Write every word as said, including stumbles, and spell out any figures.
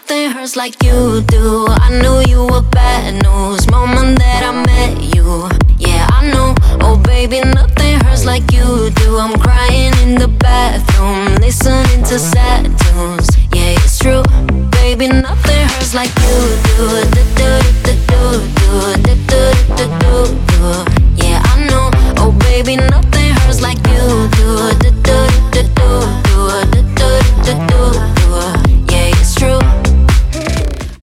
nothing hurts like you do. I knew you were bad news moment that I met you. Yeah, I know. Oh baby, nothing hurts like you do. I'm crying in the bathroom, listening to sad tunes. Yeah, it's true. Baby, nothing hurts like you do. Do do do do do do do do do do. Yeah, I know. Oh baby, nothing hurts like you do. Do do do do do do do do.